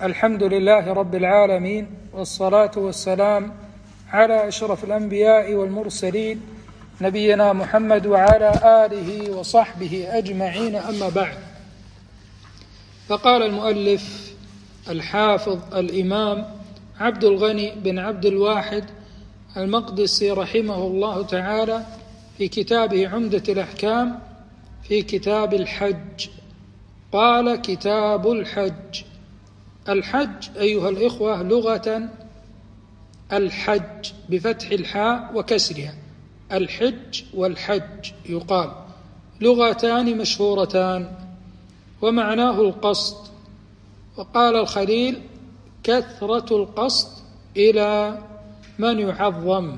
الحمد لله رب العالمين، والصلاة والسلام على أشرف الأنبياء والمرسلين نبينا محمد وعلى آله وصحبه أجمعين، أما بعد. فقال المؤلف الحافظ الإمام عبد الغني بن عبد الواحد المقدسي رحمه الله تعالى في كتابه عمدة الأحكام في كتاب الحج، قال: كتاب الحج. الحج أيها الإخوة لغة الحج بفتح الحاء وكسرها، الحج والحج يقال، لغتان مشهورتان، ومعناه القصد. وقال الخليل: كثرة القصد إلى من يعظم.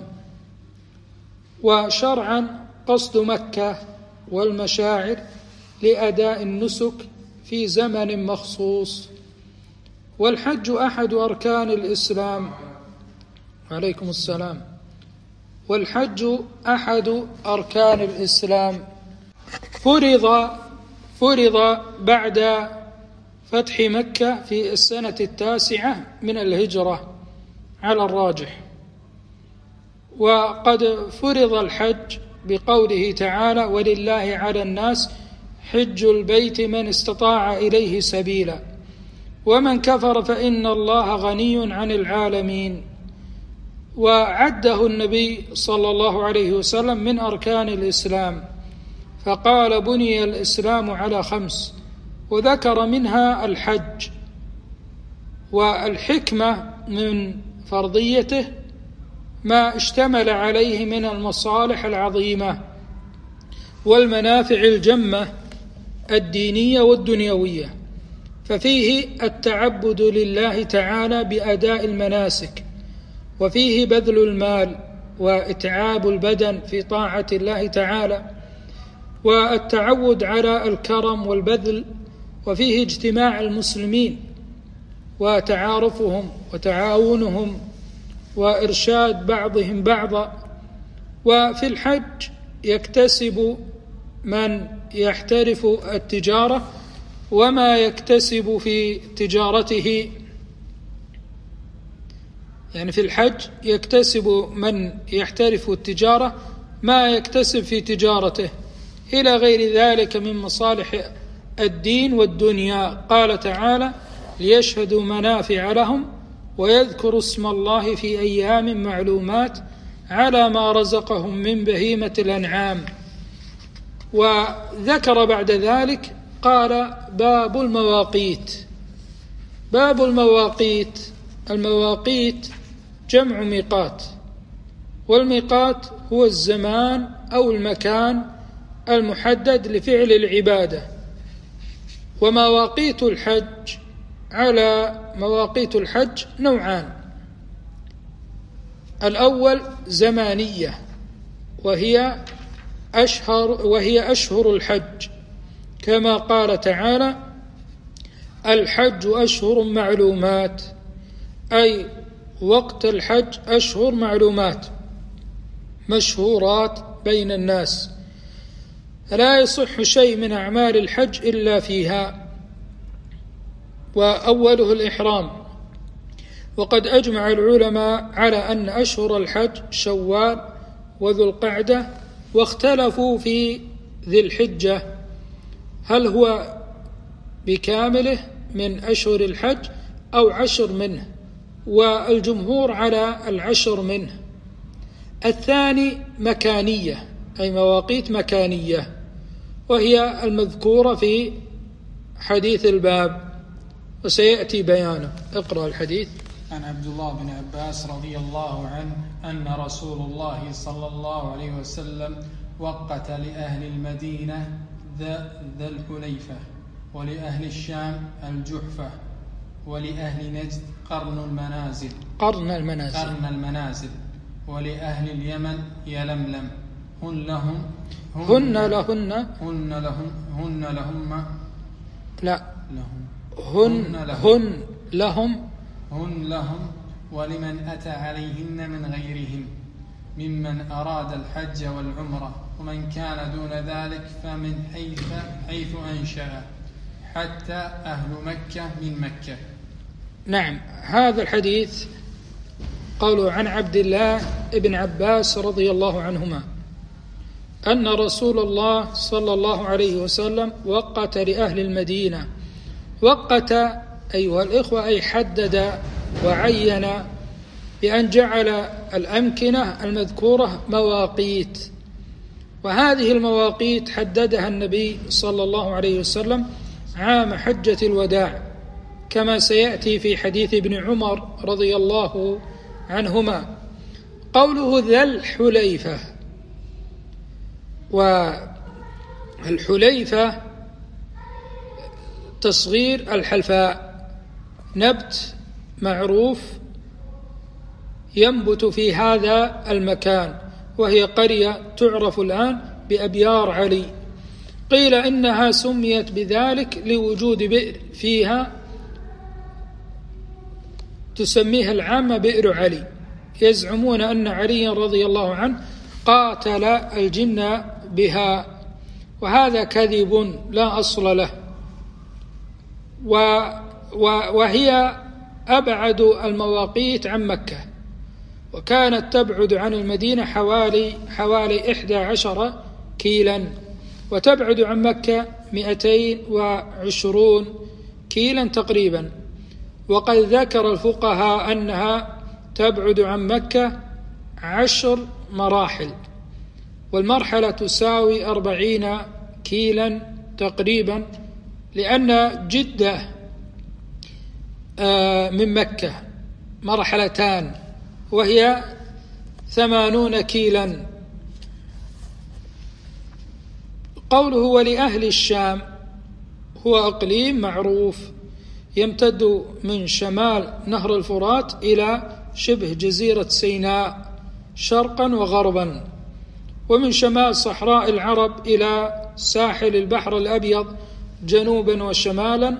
وشرعا قصد مكة والمشاعر لأداء النسك في زمن مخصوص. والحج أحد أركان الإسلام. عليكم السلام. والحج أحد أركان الإسلام، فرض بعد فتح مكة في السنة 9 من الهجرة على الراجح. وقد فرض الحج بقوله تعالى: ولله على الناس حج البيت من استطاع إليه سبيلا ومن كفر فإن الله غني عن العالمين. وعده النبي صلى الله عليه وسلم من أركان الإسلام، فقال: بني الإسلام على 5، وذكر منها الحج. والحكمة من فرضيته ما اشتمل عليه من المصالح العظيمة والمنافع الجمة الدينية والدنيوية، ففيه التعبد لله تعالى بأداء المناسك، وفيه بذل المال وإتعاب البدن في طاعة الله تعالى، والتعود على الكرم والبذل، وفيه اجتماع المسلمين وتعارفهم وتعاونهم وإرشاد بعضهم بعضا. وفي الحج يكتسب من يحترف التجارة وما يكتسب في تجارته، يعني في الحج يكتسب من يحترف التجارة ما يكتسب في تجارته إلى غير ذلك من مصالح الدين والدنيا. قال تعالى: ليشهدوا منافع لهم ويذكروا اسم الله في أيام معلومات على ما رزقهم من بهيمة الأنعام. وذكر بعد ذلك قال: باب المواقيت. باب المواقيت، المواقيت جمع ميقات، والميقات هو الزمان أو المكان المحدد لفعل العبادة. ومواقيت الحج على مواقيت الحج نوعان: الأول زمانية، وهي أشهر الحج، كما قال تعالى: الحج أشهر معلومات، أي وقت الحج أشهر معلومات مشهورات بين الناس، فلا يصح شيء من أعمال الحج إلا فيها. وأوله الإحرام. وقد أجمع العلماء على أن أشهر الحج شوال وذو القعدة، واختلفوا في ذي الحجة هل هو بكامله من أشهر الحج أو 10 منه، والجمهور على 10 منه. الثاني مكانية، أي مواقيت مكانية، وهي المذكورة في حديث الباب وسيأتي بيانه. اقرأ الحديث. عن عبد الله بن عباس رضي الله عنه أن رسول الله صلى الله عليه وسلم وقت لأهل المدينة ذا الحليفة، ولأهل الشام الجحفة، ولأهل نجد قرن المنازل، ولأهل اليمن يلملم. هن لهم ولمن أتى عليهن من غيرهم ممن أراد الحج والعمرة، ومن كان دون ذلك فمن حيث أنشأ، حتى أهل مكة من مكة. نعم، هذا الحديث قوله عن عبد الله بن عباس رضي الله عنهما أن رسول الله صلى الله عليه وسلم وقت لأهل المدينة. وقت أيها الإخوة أي حدد وعين بأن جعل الأمكنة المذكورة مواقيت، وهذه المواقيت حددها النبي صلى الله عليه وسلم عام حجة الوداع، كما سيأتي في حديث ابن عمر رضي الله عنهما. قوله ذا الحليفة، والحليفة تصغير الحلفاء، نبت معروف ينبت في هذا المكان، وهي قرية تعرف الآن بأبيار علي. قيل إنها سميت بذلك لوجود بئر فيها تسميها العامة بئر علي. يزعمون أن علي رضي الله عنه قاتل الجن بها، وهذا كذب لا أصل له. وهي أبعد المواقيت عن مكة، وكانت تبعد عن المدينة حوالي 11 كيلا، وتبعد عن مكة 220 كيلا تقريبا. وقد ذكر الفقهاء أنها تبعد عن مكة 10 مراحل، والمرحلة تساوي 40 كيلا تقريبا، لأن جدة من مكة مرحلتان وهي 80 كيلا. قوله ولأهل الشام هو أقليم معروف يمتد من شمال نهر الفرات إلى شبه جزيرة سيناء شرقا وغربا، ومن شمال صحراء العرب إلى ساحل البحر الأبيض جنوبا وشمالا،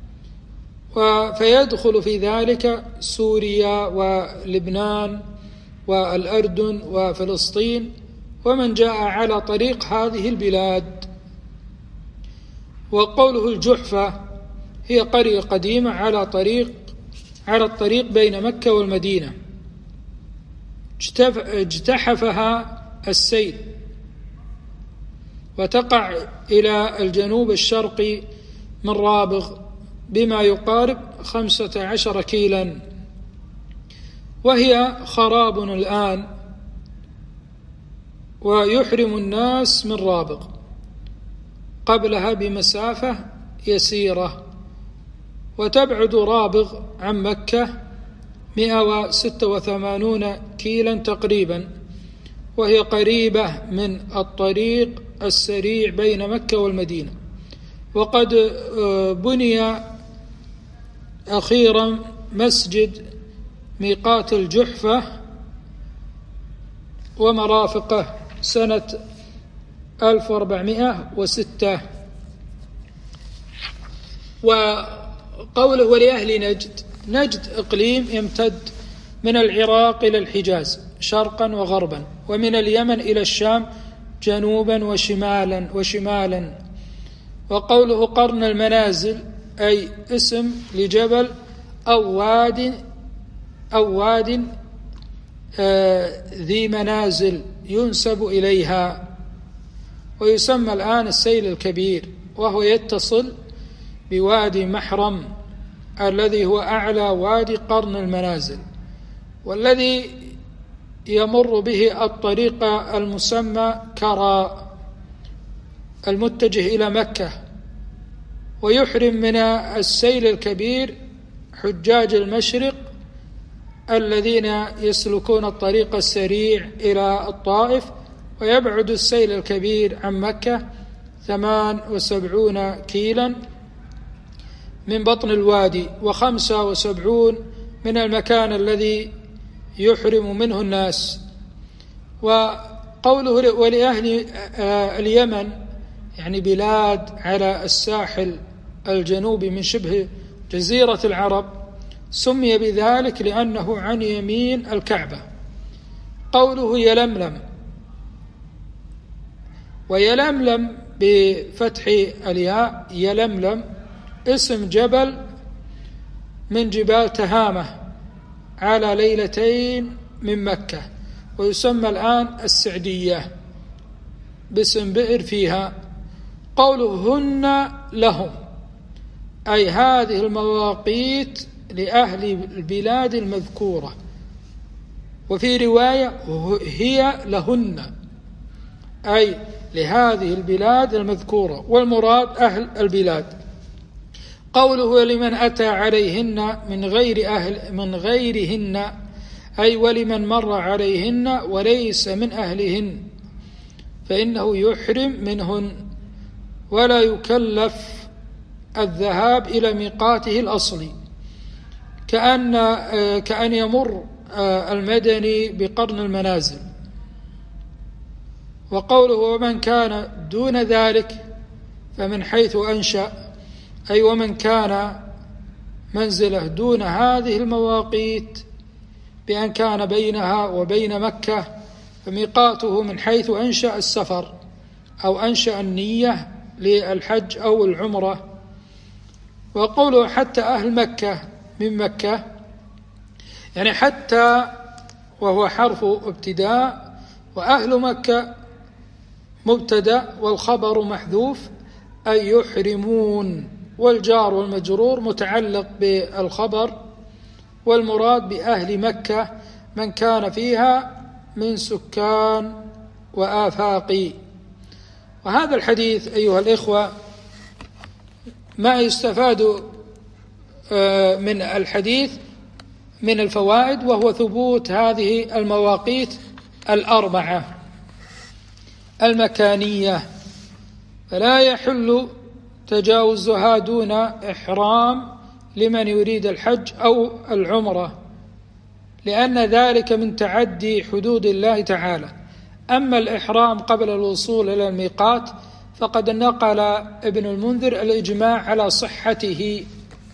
فيدخل في ذلك سوريا ولبنان والأردن وفلسطين ومن جاء على طريق هذه البلاد. وقوله الجحفة هي قرية قديمة على الطريق بين مكة والمدينة، اجتحفها السيل، وتقع إلى الجنوب الشرقي من رابغ بما يقارب 15 كيلا، وهي خراب الآن، ويحرم الناس من رابغ قبلها بمسافة يسيرة. وتبعد رابغ عن مكة 186 كيلا تقريبا، وهي قريبة من الطريق السريع بين مكة والمدينة. وقد بني أخيرا مسجد ميقات الجحفة ومرافقه سنة 1406. وقوله ولأهل نجد إقليم يمتد من العراق إلى الحجاز شرقا وغربا، ومن اليمن إلى الشام جنوبا وشمالا. وقوله قرن المنازل أي اسم لجبل أو واد ذي منازل ينسب إليها. ويسمى الآن السيل الكبير، وهو يتصل بوادي محرم الذي هو أعلى وادي قرن المنازل، والذي يمر به الطريق المسمى كرى المتجه إلى مكة. ويحرم من السيل الكبير حجاج المشرق الذين يسلكون الطريق السريع إلى الطائف. ويبعد السيل الكبير عن مكة 78 كيلا من بطن الوادي، و75 من المكان الذي يحرم منه الناس. وقوله ولأهل اليمن يعني بلاد على الساحل الجنوبي من شبه جزيرة العرب، سمي بذلك لأنه عن يمين الكعبة. قوله يلملم، ويلملم بفتح الياء يلملم اسم جبل من جبال تهامة على ليلتين من مكة، ويسمى الآن السعدية باسم بئر فيها. قوله هن لهم، أي هذه المواقيت لأهل البلاد المذكورة، وفي رواية هي لهن، أي لهذه البلاد المذكورة، والمراد أهل البلاد. قوله لمن أتى عليهن من غيرهن، أي ولمن مر عليهن وليس من أهلهن، فإنه يحرم منهن ولا يكلف الذهاب إلى ميقاته الأصلي، كأن يمر المدني بقرن المنازل. وقوله ومن كان دون ذلك فمن حيث أنشأ، أي ومن كان منزله دون هذه المواقيت بأن كان بينها وبين مكة، فميقاته من حيث أنشأ السفر أو أنشأ النية للحج أو العمرة. وقوله حتى أهل مكة من مكة، يعني حتى وهو حرف ابتداء، وأهل مكة مبتدأ والخبر محذوف، أي يحرمون، والجار والمجرور متعلق بالخبر، والمراد بأهل مكة من كان فيها من سكان وآفاق. وهذا الحديث أيها الإخوة ما يستفاد من الحديث من الفوائد، وهو ثبوت هذه المواقيت الأربعة المكانية، فلا يحل تجاوزها دون إحرام لمن يريد الحج أو العمرة، لأن ذلك من تعدي حدود الله تعالى. أما الإحرام قبل الوصول إلى الميقات فقد نقل ابن المنذر الإجماع على صحته،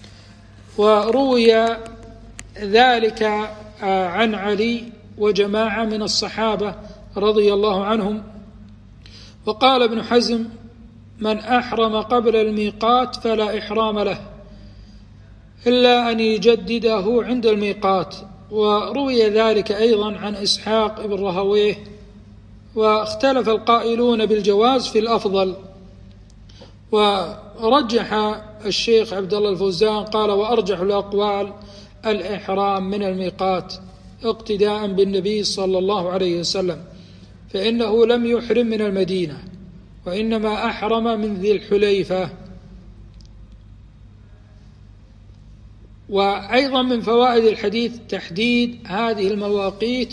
وروي ذلك عن علي وجماعة من الصحابة رضي الله عنهم. وقال ابن حزم من أحرم قبل الميقات فلا إحرام له إلا أن يجدده عند الميقات. وروي ذلك أيضا عن إسحاق بن راهويه. واختلف القائلون بالجواز في الأفضل، ورجح الشيخ عبد الله الفوزان قال وأرجح الأقوال الإحرام من الميقات اقتداء بالنبي صلى الله عليه وسلم، فإنه لم يحرم من المدينة وإنما أحرم من ذي الحليفة. وأيضا من فوائد الحديث تحديد هذه المواقيت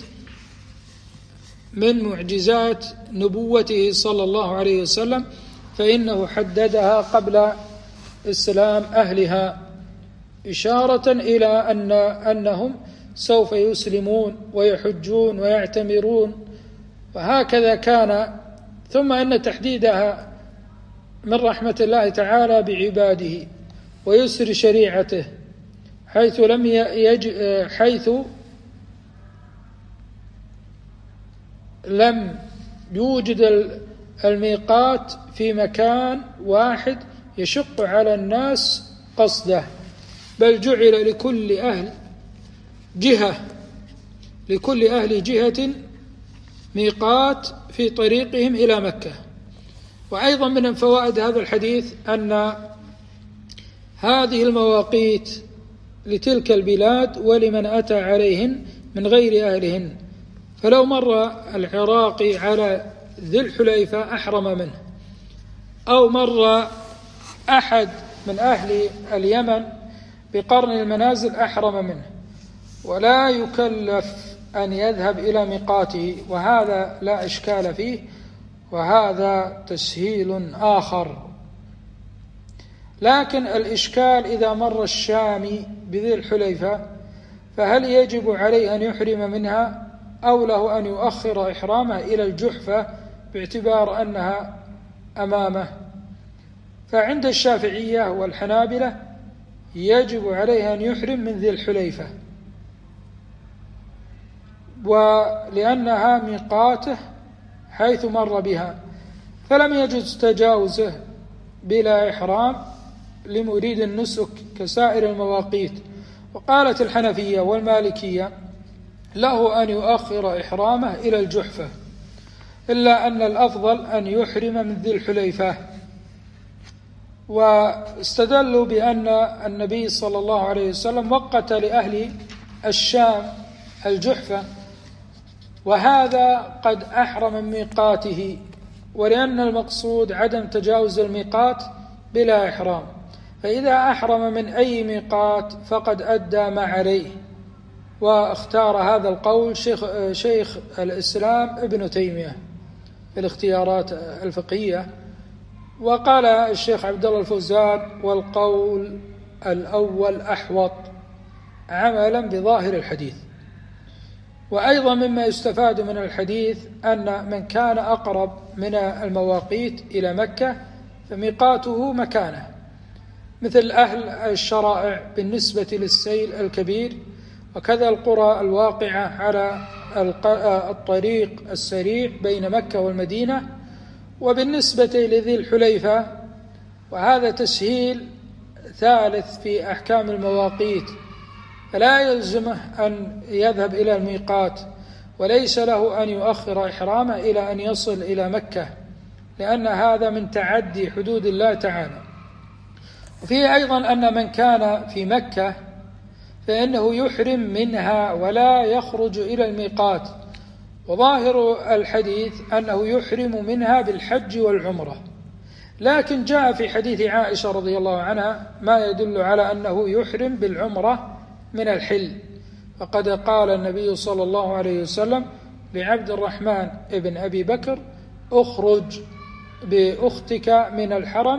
من معجزات نبوته صلى الله عليه وسلم، فإنه حددها قبل إسلام أهلها، إشارة إلى أنهم سوف يسلمون ويحجون ويعتمرون، وهكذا كان. ثم أن تحديدها من رحمة الله تعالى بعباده ويسر شريعته، حيث لم يوجد الميقات في مكان واحد يشق على الناس قصده، بل جعل لكل أهل جهة ميقات في طريقهم إلى مكة. وأيضا من فوائد هذا الحديث أن هذه المواقيت لتلك البلاد ولمن أتى عليهن من غير أهلهن، فلو مر العراقي على ذي الحليفة أحرم منه، أو مر أحد من أهل اليمن بقرن المنازل أحرم منه، ولا يكلف أن يذهب إلى ميقاته، وهذا لا إشكال فيه، وهذا تسهيل آخر. لكن الإشكال إذا مر الشامي بذي الحليفة فهل يجب عليه أن يحرم منها أو له أن يؤخر إحرامه إلى الجحفة باعتبار أنها أمامه؟ فعند الشافعية والحنابلة يجب عليه أن يحرم من ذي الحليفة، ولأنها ميقاته حيث مر بها، فلم يجوز تجاوزه بلا إحرام لمريد النسك كسائر المواقيت. وقالت الحنفية والمالكية له أن يؤخر إحرامه إلى الجحفة، إلا أن الأفضل أن يحرم من ذي الحليفة. واستدلوا بأن النبي صلى الله عليه وسلم وقت لأهل الشام الجحفة، وهذا قد أحرم من ميقاته، ولأن المقصود عدم تجاوز الميقات بلا إحرام، فإذا أحرم من أي ميقات فقد أدى ما عليه. واختار هذا القول شيخ الإسلام ابن تيمية في الاختيارات الفقهية. وقال الشيخ عبد الله الفوزان: والقول الأول أحوط عملا بظاهر الحديث. وأيضا مما يستفاد من الحديث أن من كان أقرب من المواقيت إلى مكة فميقاته مكانه، مثل أهل الشرائع بالنسبة للسيل الكبير، وكذا القرى الواقعة على الطريق السريع بين مكة والمدينة. وبالنسبة لذي الحليفة، وهذا تسهيل ثالث في أحكام المواقيت، فلا يلزمه أن يذهب إلى الميقات، وليس له أن يؤخر إحرامه إلى أن يصل إلى مكة، لأن هذا من تعدي حدود الله تعالى. وفيه أيضا أن من كان في مكة فإنه يحرم منها ولا يخرج إلى الميقات، وظاهر الحديث أنه يحرم منها بالحج والعمرة. لكن جاء في حديث عائشة رضي الله عنها ما يدل على أنه يحرم بالعمرة من الحل، فقد قال النبي صلى الله عليه وسلم لعبد الرحمن ابن أبي بكر: اخرج بأختك من الحرم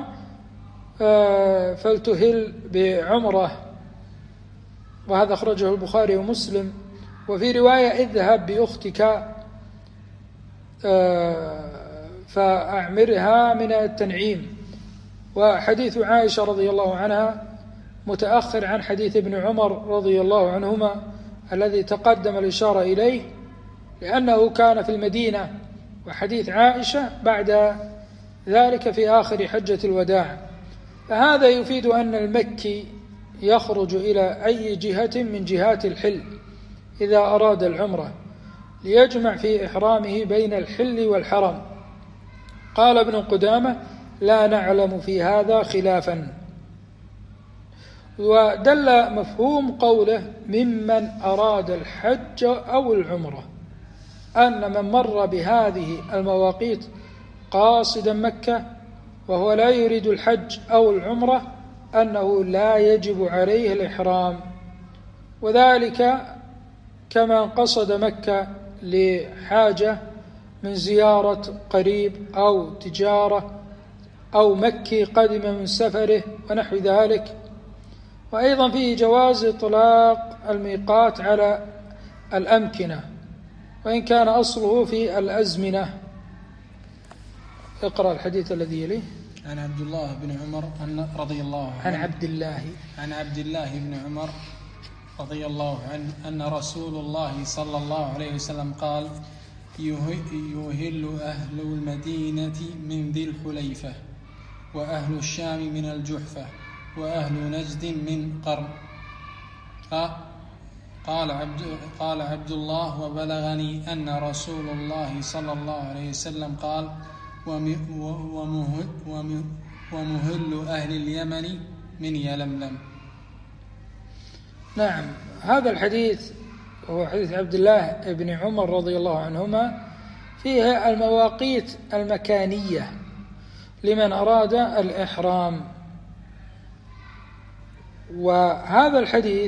فلتهل بعمرة، وهذا أخرجه البخاري ومسلم. وفي رواية: اذهب بأختك فأعمرها من التنعيم. وحديث عائشة رضي الله عنها متأخر عن حديث ابن عمر رضي الله عنهما الذي تقدم الإشارة إليه، لأنه كان في المدينة، وحديث عائشة بعد ذلك في آخر حجة الوداع. فهذا يفيد أن المكي يخرج إلى أي جهة من جهات الحل إذا أراد العمرة، ليجمع في إحرامه بين الحل والحرم. قال ابن قدامة: لا نعلم في هذا خلافا. ودل مفهوم قوله ممن أراد الحج أو العمرة أن من مر بهذه المواقيت قاصدا مكة وهو لا يريد الحج أو العمرة أنه لا يجب عليه الإحرام، وذلك كما قصد مكة لحاجة من زيارة قريب أو تجارة أو مكي قدم من سفره ونحو ذلك. وأيضا فيه جواز إطلاق الميقات على الأمكنة وإن كان أصله في الأزمنة. اقرأ الحديث الذي يليه. عن عبد الله بن عمر رضي الله عنه عن عبد الله بن عمر رضي الله عنه أن رسول الله صلى الله عليه وسلم قال: يهل أهل المدينة من ذي الحليفة، وأهل الشام من الجحفة، وأهل نجد من قرن. قال عبد الله: وبلغني أن رسول الله صلى الله عليه وسلم قال: ومهل أهل اليمن من يلملم. نعم، هذا الحديث هو حديث عبد الله بن عمر رضي الله عنهما، فيه المواقيت المكانية لمن أراد الإحرام. وهذا الحديث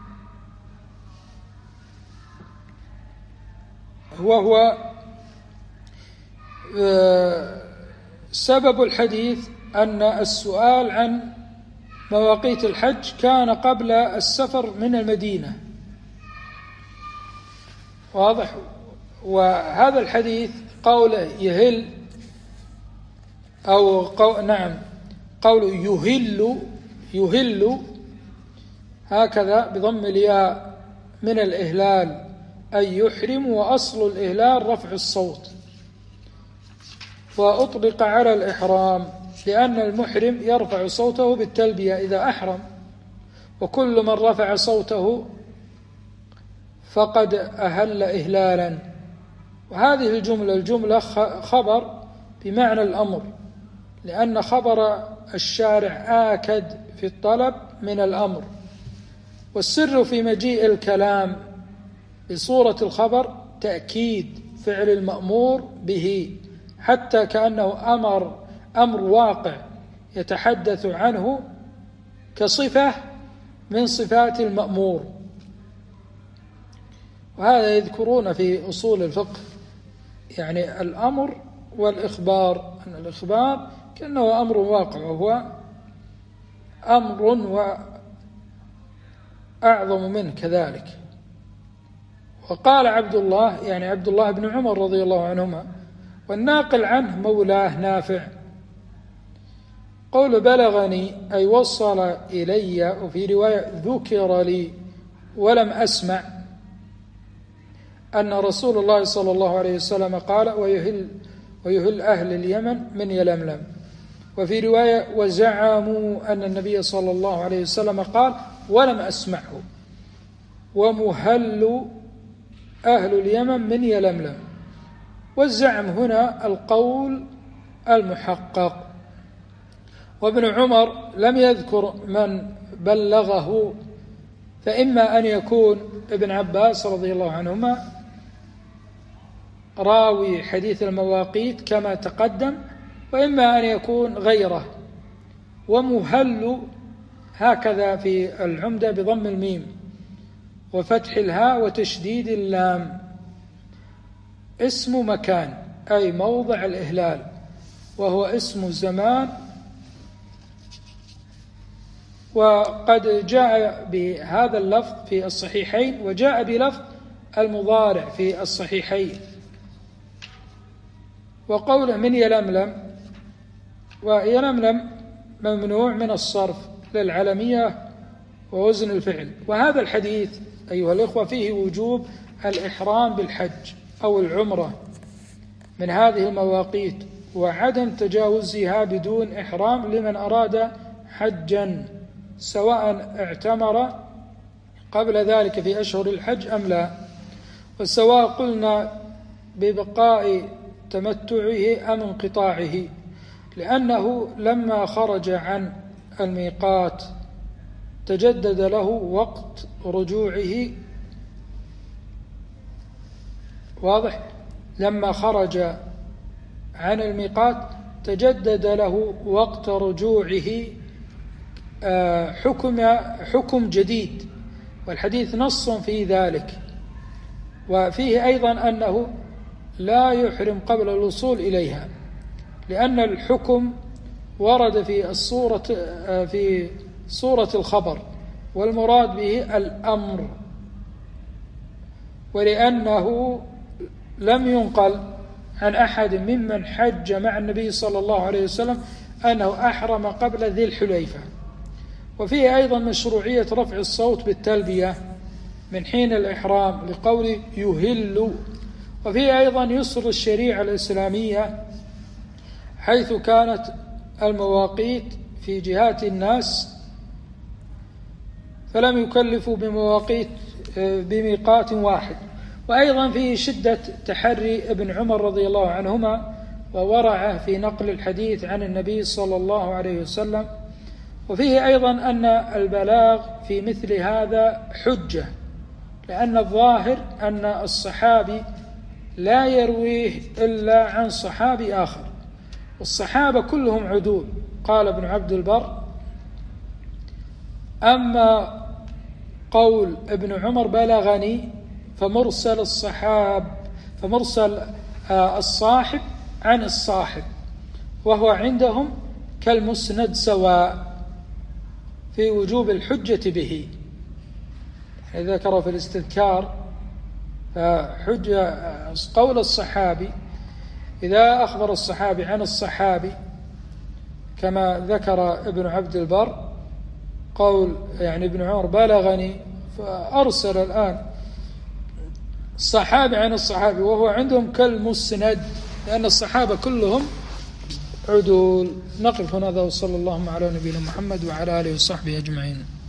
وهو سبب الحديث أن السؤال عن مواقيت الحج كان قبل السفر من المدينة، واضح. وهذا الحديث قوله يهل أو قوله يهل هكذا بضم الياء من الإهلال أي يحرم، وأصل الإهلال رفع الصوت، وأطلق على الإحرام لأن المحرم يرفع صوته بالتلبية إذا أحرم، وكل من رفع صوته فقد أهل إهلالا. وهذه الجملة خبر بمعنى الأمر، لأن خبر الشارع آكد في الطلب من الأمر، والسر في مجيء الكلام بصورة الخبر تأكيد فعل المأمور به، حتى كأنه أمر واقع يتحدث عنه كصفة من صفات المأمور. وهذا يذكرون في أصول الفقه، يعني الأمر والإخبار، أن الإخبار كأنه أمر واقع، وهو أمر وأعظم منه كذلك. وقال عبد الله، يعني عبد الله بن عمر رضي الله عنهما، والناقل عنه مولاه نافع، قول بلغني أي وصل إلي، وفي رواية ذكر لي ولم أسمع، أن رسول الله صلى الله عليه وسلم قال ويهل أهل اليمن من يلملم. وفي رواية وزعموا أن النبي صلى الله عليه وسلم قال ولم أسمعه، ومهل أهل اليمن من يلملم. والزعم هنا القول المحقق. وابن عمر لم يذكر من بلغه، فإما أن يكون ابن عباس رضي الله عنهما راوي حديث المواقيت كما تقدم، وإما أن يكون غيره. ومهل هكذا في العمدة بضم الميم وفتح الهاء وتشديد اللام، اسم مكان أي موضع الإهلال، وهو اسم زمان. وقد جاء بهذا اللفظ في الصحيحين، وجاء بلفظ المضارع في الصحيحين. وقوله من يلملم، ويلملم ممنوع من الصرف للعلمية ووزن الفعل. وهذا الحديث أيها الإخوة فيه وجوب الإحرام بالحج أو العمرة من هذه المواقيت، وعدم تجاوزها بدون إحرام لمن أراد حجا، سواء اعتمر قبل ذلك في أشهر الحج أم لا، وسواء قلنا ببقاء تمتعه أم انقطاعه، لأنه لما خرج عن الميقات تجدد له وقت رجوعه. واضح؟ لما خرج عن الميقات تجدد له وقت رجوعه حكم جديد، والحديث نص في ذلك. وفيه أيضا أنه لا يحرم قبل الوصول إليها، لأن الحكم ورد في صورة الخبر، والمراد به الأمر، ولأنه لم ينقل عن أحد ممن حج مع النبي صلى الله عليه وسلم أنه أحرم قبل ذي الحليفة. وفيه أيضا مشروعية رفع الصوت بالتلبية من حين الإحرام لقول يهل. وفيه أيضا يسر الشريعة الإسلامية، حيث كانت المواقيت في جهات الناس فلم يكلفوا بميقات واحد. وأيضا فيه شدة تحري ابن عمر رضي الله عنهما وورعه في نقل الحديث عن النبي صلى الله عليه وسلم. وفيه أيضا أن البلاغ في مثل هذا حجة، لأن الظاهر أن الصحابي لا يرويه إلا عن صحابي آخر، والصحابة كلهم عدول. قال ابن عبد البر: أما قول ابن عمر بلغني فمرسل الصاحب عن الصاحب، وهو عندهم كالمسند سواء في وجوب الحجة به. إذا ذكروا في الاستذكار فحجة قول الصحابي إذا أخبر الصحابي عن الصحابي، كما ذكر ابن عبد البر قول يعني ابن عمر بلغني، فأرسل الآن الصحابي عن الصحابي، وهو عندهم كالمسند، لأن الصحابة كلهم عدول. نقف هنا، وصلى الله على نبينا محمد وعلى آله وصحبه أجمعين.